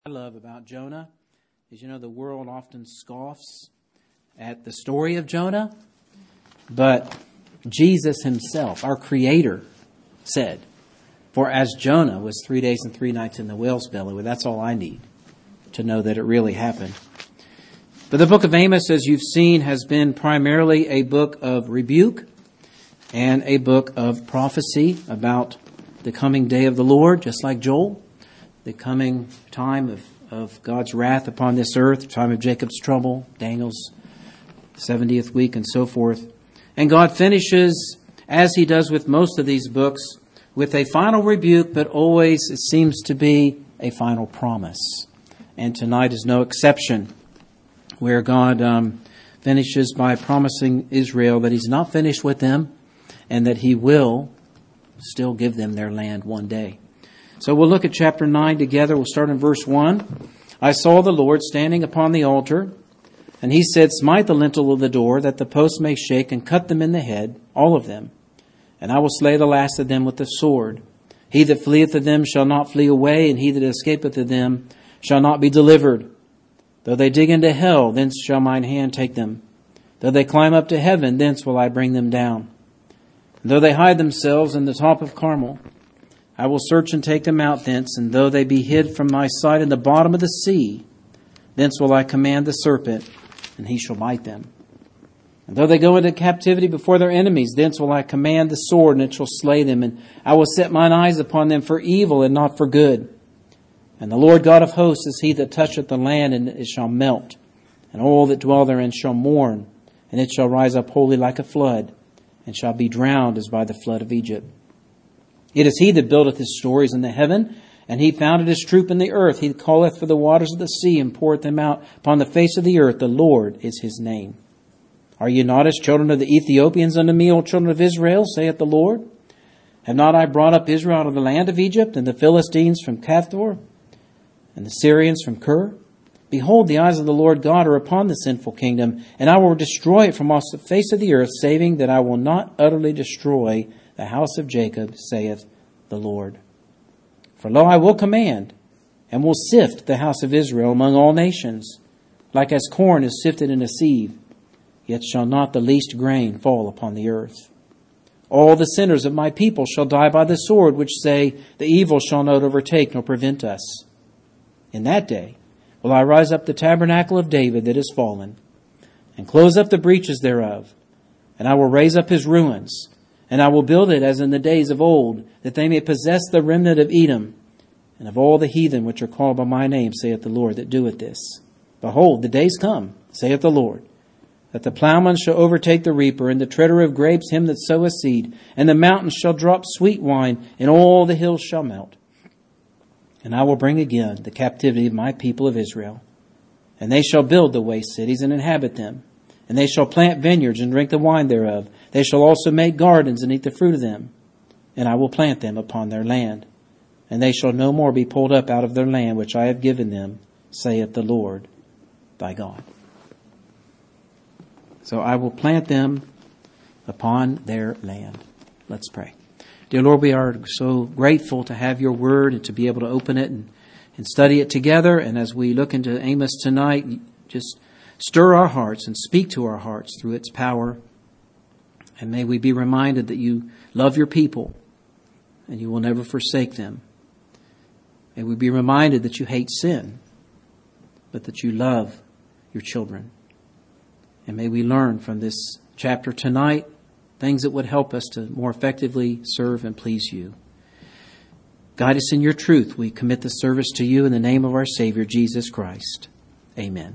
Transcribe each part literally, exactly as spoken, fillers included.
I love about Jonah is, you know, the world often scoffs at the story of Jonah, but Jesus himself, our Creator, said, "For as Jonah was three days and three nights in the whale's belly," well, that's all I need to know that it really happened. But the book of Amos, as you've seen, has been primarily a book of rebuke and a book of prophecy about the coming day of the Lord, just like Joel, the coming time of, of God's wrath upon this earth, the time of Jacob's trouble, Daniel's seventieth week, and so forth. And God finishes, as he does with most of these books, with a final rebuke, but always it seems to be a final promise. And tonight is no exception, where God um, finishes by promising Israel that he's not finished with them and that he will still give them their land one day. So we'll look at chapter nine together. We'll start in verse one. "I saw the Lord standing upon the altar, and he said, Smite the lintel of the door, that the posts may shake, and cut them in the head, all of them. And I will slay the last of them with the sword. He that fleeth of them shall not flee away, and he that escapeth of them shall not be delivered. Though they dig into hell, thence shall mine hand take them. Though they climb up to heaven, thence will I bring them down. And though they hide themselves in the top of Carmel, I will search and take them out thence. And though they be hid from my sight in the bottom of the sea, thence will I command the serpent, and he shall bite them. And though they go into captivity before their enemies, thence will I command the sword, and it shall slay them. And I will set mine eyes upon them for evil and not for good. And the Lord God of hosts is he that toucheth the land, and it shall melt. And all that dwell therein shall mourn, and it shall rise up wholly like a flood, and shall be drowned as by the flood of Egypt. It is he that buildeth his stories in the heaven, and he founded his troop in the earth. He calleth for the waters of the sea, and poureth them out upon the face of the earth. The Lord is his name. Are ye not as children of the Ethiopians unto me, O children of Israel, saith the Lord? Have not I brought up Israel out of the land of Egypt, and the Philistines from Caphtor, and the Syrians from Kir? Behold, the eyes of the Lord God are upon the sinful kingdom, and I will destroy it from off the face of the earth, saving that I will not utterly destroy the house of Jacob, saith the Lord. For lo, I will command, and will sift the house of Israel among all nations, like as corn is sifted in a sieve, yet shall not the least grain fall upon the earth. All the sinners of my people shall die by the sword, which say, the evil shall not overtake nor prevent us. In that day will I rise up the tabernacle of David that is fallen, and close up the breaches thereof, and I will raise up his ruins, and I will build it as in the days of old, that they may possess the remnant of Edom, and of all the heathen which are called by my name, saith the Lord that doeth this. Behold, the days come, saith the Lord, that the plowman shall overtake the reaper, and the treader of grapes him that soweth seed, and the mountains shall drop sweet wine, and all the hills shall melt. And I will bring again the captivity of my people of Israel, and they shall build the waste cities and inhabit them. And they shall plant vineyards and drink the wine thereof. They shall also make gardens and eat the fruit of them. And I will plant them upon their land. And they shall no more be pulled up out of their land which I have given them, saith the Lord thy God. So I will plant them upon their land. Let's pray. Dear Lord, we are so grateful to have your word and to be able to open it and, and study it together. And as we look into Amos tonight, just stir our hearts and speak to our hearts through its power. And may we be reminded that you love your people and you will never forsake them. May we be reminded that you hate sin, but that you love your children. And may we learn from this chapter tonight things that would help us to more effectively serve and please you. Guide us in your truth. We commit the service to you in the name of our Savior, Jesus Christ. Amen.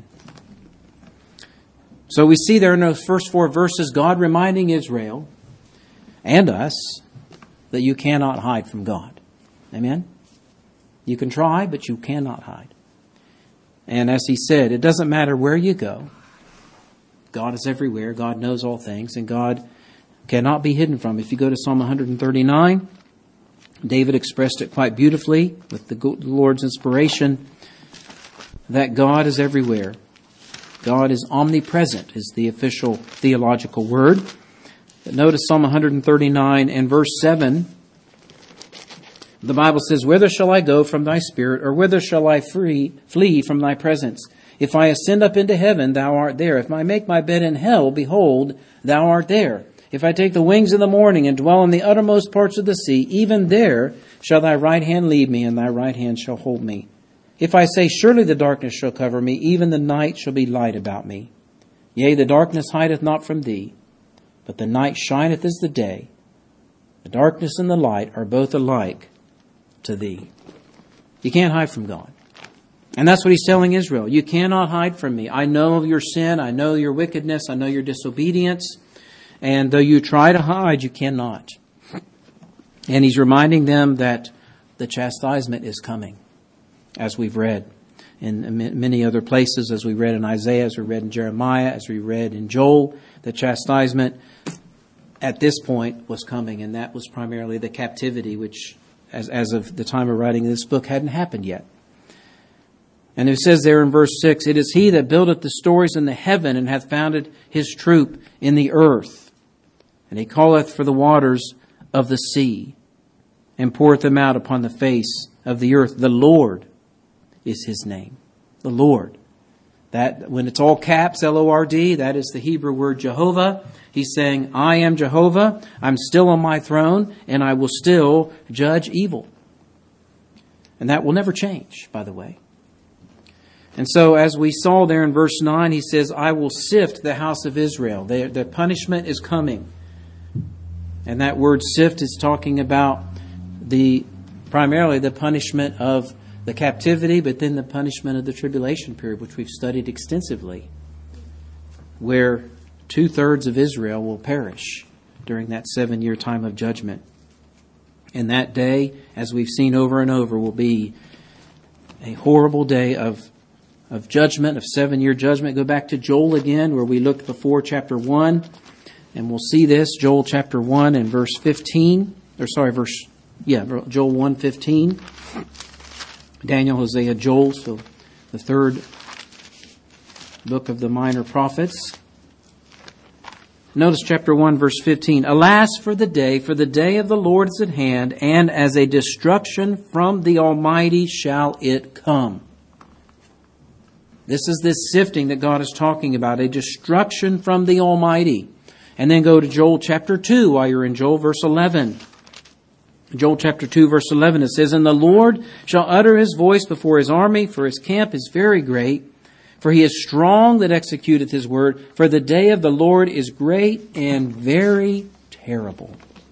So we see there in those first four verses, God reminding Israel and us that you cannot hide from God. Amen? You can try, but you cannot hide. And as he said, it doesn't matter where you go. God is everywhere. God knows all things, and God cannot be hidden from. If you go to Psalm one thirty-nine, David expressed it quite beautifully with the Lord's inspiration that God is everywhere. God is omnipresent is the official theological word. But notice Psalm one thirty-nine and verse seven. The Bible says, "Whither shall I go from thy spirit, or whither shall I free, flee from thy presence? If I ascend up into heaven, thou art there. If I make my bed in hell, behold, thou art there. If I take the wings of the morning and dwell in the uttermost parts of the sea, even there shall thy right hand lead me, and thy right hand shall hold me. If I say, surely the darkness shall cover me, even the night shall be light about me. Yea, the darkness hideth not from thee, but the night shineth as the day. The darkness and the light are both alike to thee." You can't hide from God. And that's what he's telling Israel. You cannot hide from me. I know your sin. I know your wickedness. I know your disobedience. And though you try to hide, you cannot. And he's reminding them that the chastisement is coming, as we've read in many other places, as we read in Isaiah, as we read in Jeremiah, as we read in Joel. The chastisement at this point was coming, and that was primarily the captivity, which, as, as of the time of writing this book, hadn't happened yet. And it says there in verse six, "It is he that buildeth the stories in the heaven, and hath founded his troop in the earth. And he calleth for the waters of the sea, and poureth them out upon the face of the earth. The Lord is his name." The Lord. That, when it's all caps, L O R D, that is the Hebrew word Jehovah. He's saying, I am Jehovah. I'm still on my throne, and I will still judge evil. And that will never change, by the way. And so, as we saw there in verse nine, he says, "I will sift the house of Israel." The, the punishment is coming. And that word sift is talking about the primarily the punishment of the captivity, but then the punishment of the tribulation period, which we've studied extensively, where two-thirds of Israel will perish during that seven-year time of judgment. And that day, as we've seen over and over, will be a horrible day of of judgment, of seven-year judgment. Go back to Joel again, where we looked before chapter one, and we'll see this. Joel chapter one and verse fifteen, or sorry, verse, yeah, Joel one fifteen. Daniel, Hosea, Joel, so the third book of the minor prophets. Notice chapter one, verse fifteen. "Alas for the day, for the day of the Lord is at hand, and as a destruction from the Almighty shall it come." This is this sifting that God is talking about, a destruction from the Almighty. And then go to Joel chapter two while you're in Joel, verse eleven. Joel chapter two, verse eleven, it says, "And the Lord shall utter his voice before his army, for his camp is very great. For he is strong that executeth his word. For the day of the Lord is great and very terrible."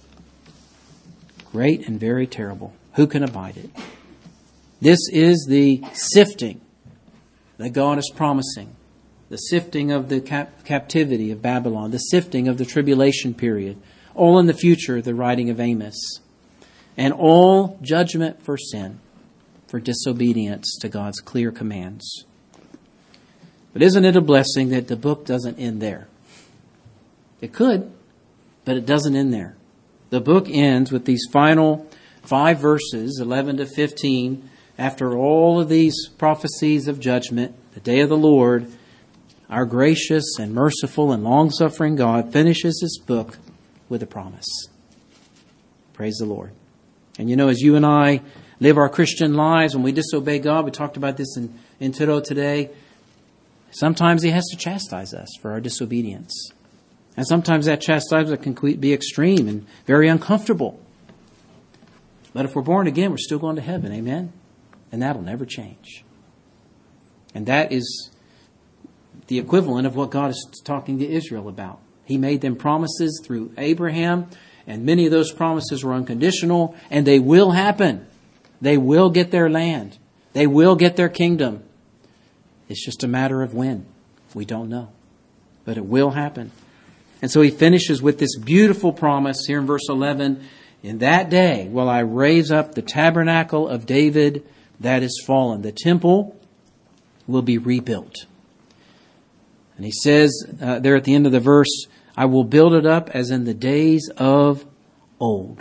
Great and very terrible. Who can abide it? This is the sifting that God is promising. The sifting of the cap- captivity of Babylon. The sifting of the tribulation period. All in the future, the writing of Amos. And all judgment for sin, for disobedience to God's clear commands. But isn't it a blessing that the book doesn't end there? It could, but it doesn't end there. The book ends with these final five verses, eleven to fifteen. After all of these prophecies of judgment, the day of the Lord, our gracious and merciful and long-suffering God finishes this book with a promise. Praise the Lord. And you know, as you and I live our Christian lives, when we disobey God, we talked about this in, in Tito today, sometimes he has to chastise us for our disobedience. And sometimes that chastisement can be extreme and very uncomfortable. But if we're born again, we're still going to heaven, amen? And that'll never change. And that is the equivalent of what God is talking to Israel about. He made them promises through Abraham, and many of those promises were unconditional, and they will happen. They will get their land. They will get their kingdom. It's just a matter of when. We don't know. But it will happen. And so he finishes with this beautiful promise here in verse eleven. "In that day will I raise up the tabernacle of David that is fallen." The temple will be rebuilt. And he says uh, there at the end of the verse, "I will build it up as in the days of old."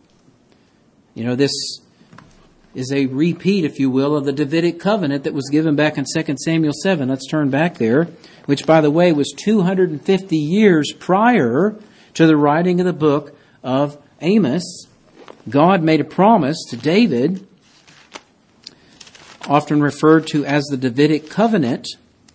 You know, this is a repeat, if you will, of the Davidic covenant that was given back in Second Samuel seven. Let's turn back there, which, by the way, was two hundred fifty years prior to the writing of the book of Amos. God made a promise to David, often referred to as the Davidic covenant.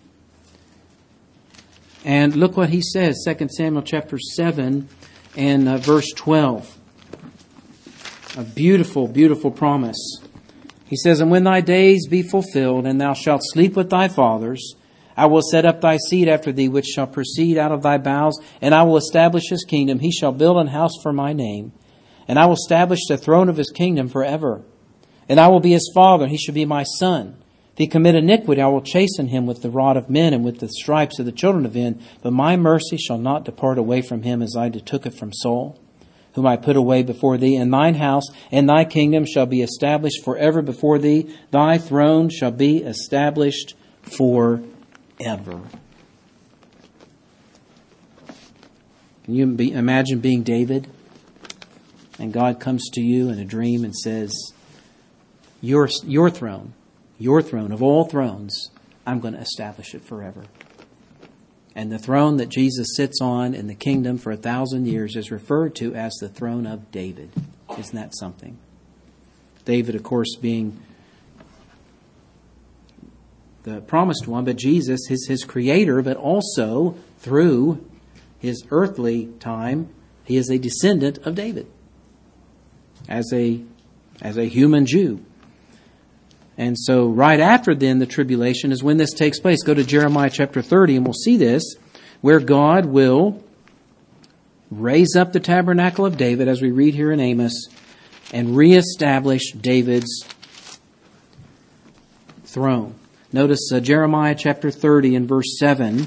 And look what he says, Second Samuel chapter seven and uh, verse twelve. A beautiful, beautiful promise. He says, "And when thy days be fulfilled, and thou shalt sleep with thy fathers, I will set up thy seed after thee, which shall proceed out of thy bowels, and I will establish his kingdom. He shall build an house for my name, and I will establish the throne of his kingdom forever. And I will be his father, and he shall be my son. If he commit iniquity, I will chasten him with the rod of men and with the stripes of the children of men. But my mercy shall not depart away from him, as I took it from Saul, whom I put away before thee. And thine house and thy kingdom shall be established forever before thee. Thy throne shall be established forever." Can you be, imagine being David? And God comes to you in a dream and says, your, your throne, your throne of all thrones, I'm going to establish it forever. And the throne that Jesus sits on in the kingdom for a thousand years is referred to as the throne of David. Isn't that something? David, of course, being the promised one, but Jesus is his creator, but also through his earthly time, he is a descendant of David as a, as a human Jew. And so right after then the tribulation is when this takes place. Go to Jeremiah chapter thirty and we'll see this, where God will raise up the tabernacle of David, as we read here in Amos, and reestablish David's throne. Notice uh, Jeremiah chapter thirty and verse seven.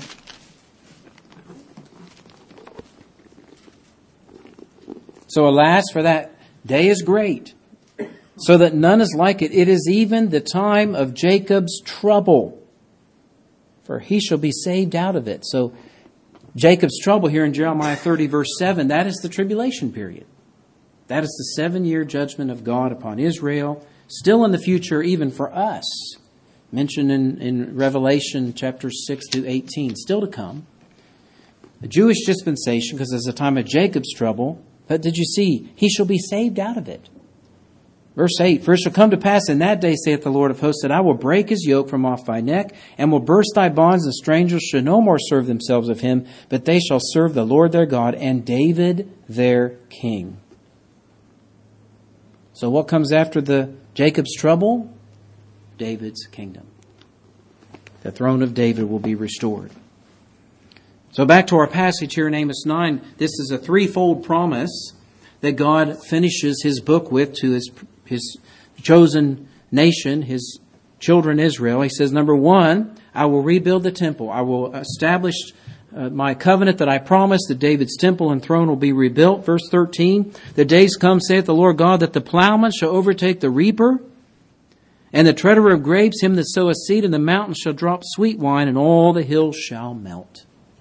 "So alas, for that day is great, so that none is like it. It is even the time of Jacob's trouble, for he shall be saved out of it." So Jacob's trouble here in Jeremiah thirty verse seven, that is the tribulation period. That is the seven-year judgment of God upon Israel, still in the future even for us, mentioned in, in Revelation chapter six through eighteen, still to come. The Jewish dispensation, because it's the time of Jacob's trouble, but did you see, he shall be saved out of it. Verse eight, "For it shall come to pass in that day, saith the Lord of hosts, that I will break his yoke from off thy neck, and will burst thy bonds, and strangers shall no more serve themselves of him, but they shall serve the Lord their God, and David their king." So what comes after the Jacob's trouble? David's kingdom. The throne of David will be restored. So back to our passage here in Amos nine, this is a threefold promise that God finishes his book with to his, his chosen nation, his children Israel. He says, number one, I will rebuild the temple. I will establish uh, my covenant that I promised, that David's temple and throne will be rebuilt. Verse thirteen, "The days come, saith the Lord God, that the plowman shall overtake the reaper, and the treader of grapes, him that soweth seed, and the mountains shall drop sweet wine, and all the hills shall melt."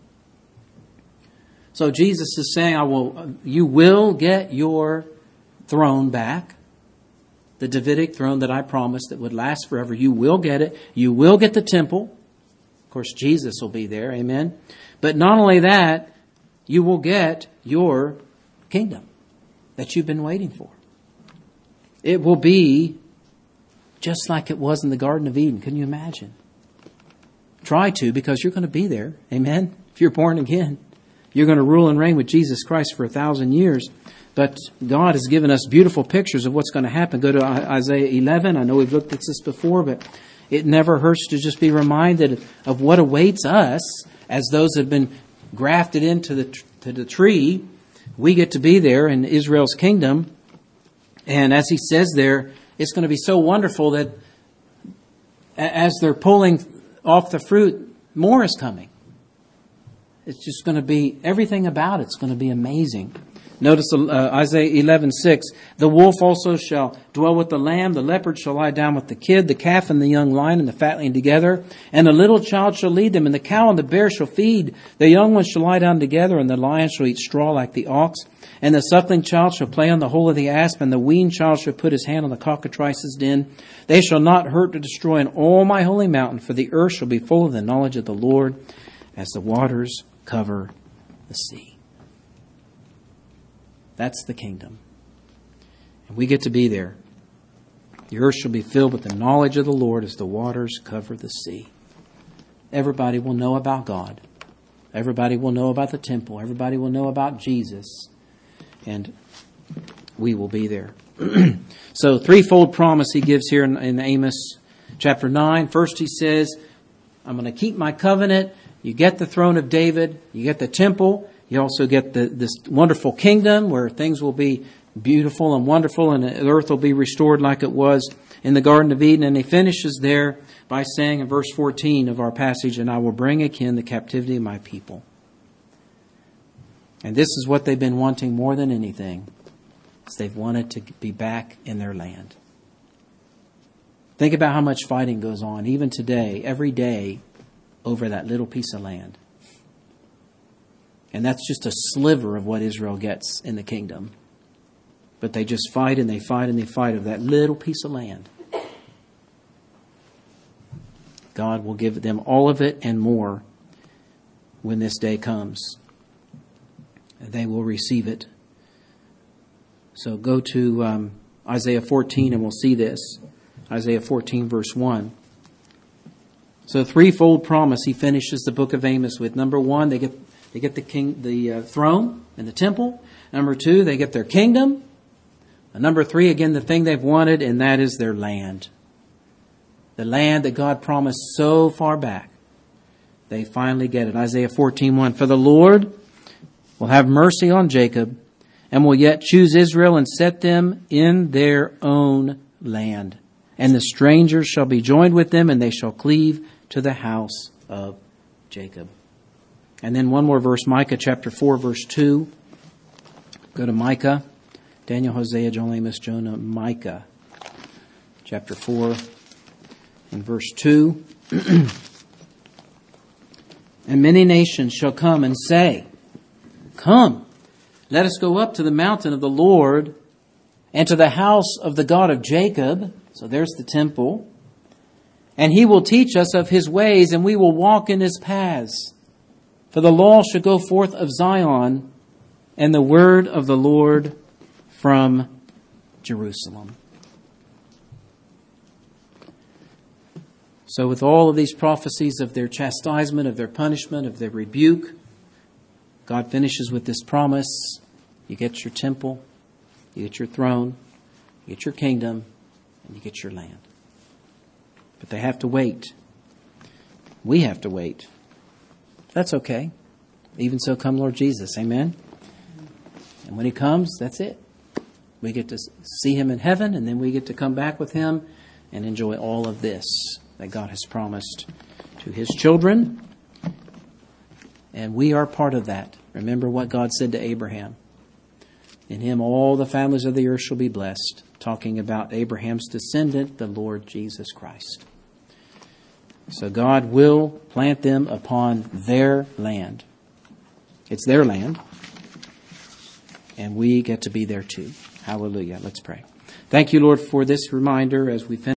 So Jesus is saying, I will, you will get your throne back. The Davidic throne that I promised that would last forever. You will get it. You will get the temple. Of course, Jesus will be there. Amen. But not only that, you will get your kingdom that you've been waiting for. It will be just like it was in the Garden of Eden. Can you imagine? Try to, because you're going to be there. Amen. If you're born again. You're going to rule and reign with Jesus Christ for a thousand years. But God has given us beautiful pictures of what's going to happen. Go to Isaiah eleven. I know we've looked at this before, but it never hurts to just be reminded of what awaits us as those have been grafted into the, to the tree. We get to be there in Israel's kingdom. And as he says there, it's going to be so wonderful that as they're pulling off the fruit, more is coming. It's just going to be, everything about it's going to be amazing. Notice uh, Isaiah eleven six. "The wolf also shall dwell with the lamb, the leopard shall lie down with the kid, the calf and the young lion and the fatling together, and the little child shall lead them, and the cow and the bear shall feed. The young ones shall lie down together, and the lion shall eat straw like the ox. And the suckling child shall play on the hole of the asp, and the weaned child shall put his hand on the cockatrice's den. They shall not hurt to destroy in all my holy mountain, for the earth shall be full of the knowledge of the Lord, as the waters cover the sea." That's the kingdom. We get to be there. The earth shall be filled with the knowledge of the Lord as the waters cover the sea. Everybody will know about God. Everybody will know about the temple. Everybody will know about Jesus. And we will be there. So, threefold promise he gives here in, in Amos chapter nine. First he says, I'm going to keep my covenant. You get the throne of David. You get the temple. You also get the, this wonderful kingdom where things will be beautiful and wonderful and the earth will be restored like it was in the Garden of Eden. And he finishes there by saying in verse fourteen of our passage, and I will bring again the captivity of my people. And this is what they've been wanting more than anything. Is they've wanted to be back in their land. Think about how much fighting goes on, even today, every day, over that little piece of land. And that's just a sliver of what Israel gets in the kingdom. But they just fight and they fight and they fight over that little piece of land. God will give them all of it and more when this day comes. They will receive it. So go to um, Isaiah fourteen and we'll see this. Isaiah fourteen verse one. So threefold promise he finishes the book of Amos with. Number one, they get they get the king the uh, throne and the temple. Number two, they get their kingdom. And number three, again, the thing they've wanted, and that is their land. The land that God promised so far back. They finally get it. Isaiah fourteen one. For the Lord will have mercy on Jacob, and will yet choose Israel and set them in their own land. And the strangers shall be joined with them, and they shall cleave to the house of Jacob. And then one more verse, Micah chapter four, verse two. Go to Micah. Daniel, Hosea, Joel, Amos, Jonah, Micah chapter four and verse two. And many nations shall come and say, Come, let us go up to the mountain of the Lord and to the house of the God of Jacob. So there's the temple. And he will teach us of his ways, and we will walk in his paths. For the law shall go forth of Zion, and the word of the Lord from Jerusalem. So with all of these prophecies of their chastisement, of their punishment, of their rebuke, God finishes with this promise. You get your temple, you get your throne, you get your kingdom, and you get your land. But they have to wait. We have to wait. That's okay. Even so, come Lord Jesus. Amen? And when he comes, that's it. We get to see him in heaven, and then we get to come back with him and enjoy all of this that God has promised to his children. And we are part of that. Remember what God said to Abraham. In him all the families of the earth shall be blessed. Talking about Abraham's descendant, the Lord Jesus Christ. So God will plant them upon their land. It's their land. And we get to be there too. Hallelujah. Let's pray. Thank you, Lord, for this reminder as we finish.